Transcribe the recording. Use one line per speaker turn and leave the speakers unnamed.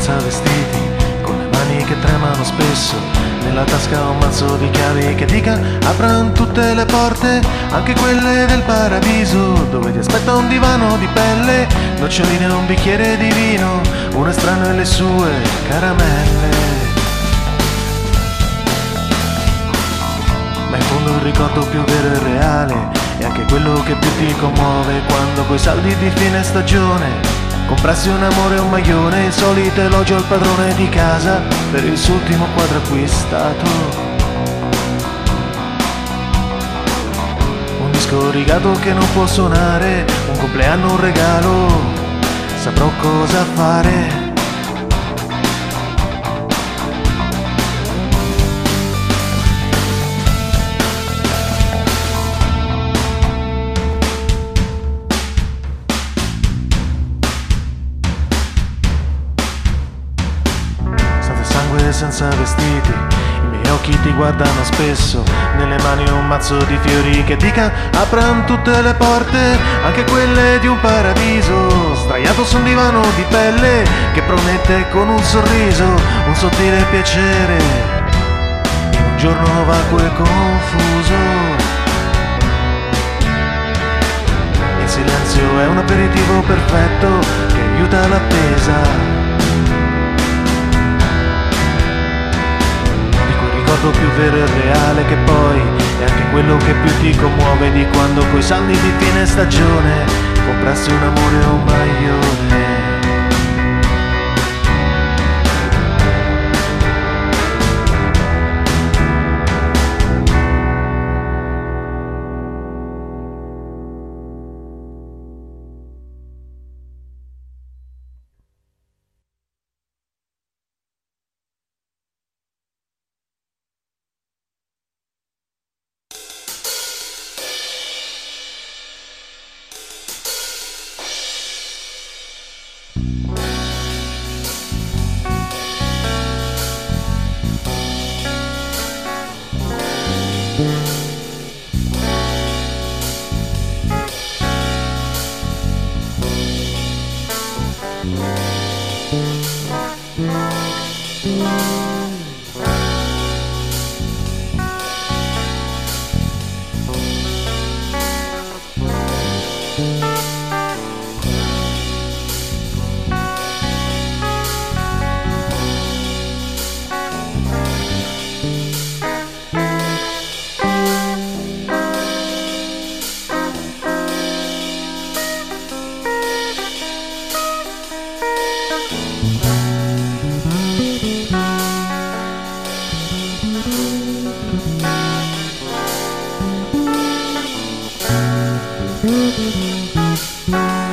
senza vestiti, con le mani che tremano spesso, nella tasca un mazzo di chiavi che dica apran tutte le porte, anche quelle del paradiso, dove ti aspetta un divano di pelle, noccioline e un bicchiere di vino, un estraneo e le sue caramelle. Ma in fondo il ricordo più vero e reale è anche quello che più ti commuove, quando coi saldi di fine stagione comprassi un amore e un maglione, il solito elogio al padrone di casa per il suo ultimo quadro acquistato. Un disco rigato che non può suonare, un compleanno, un regalo, saprò cosa fare. Senza vestiti, i miei occhi ti guardano spesso, nelle mani un mazzo di fiori che dica apran tutte le porte, anche quelle di un paradiso, sdraiato su un divano di pelle che promette con un sorriso un sottile piacere, in un giorno vacuo e confuso. Il silenzio è un aperitivo perfetto che aiuta l'attesa. Il ricordo più vero e reale che poi è anche quello che più ti commuove, di quando coi saldi di fine stagione comprassi un amore e un maglione.
Mm-hmm.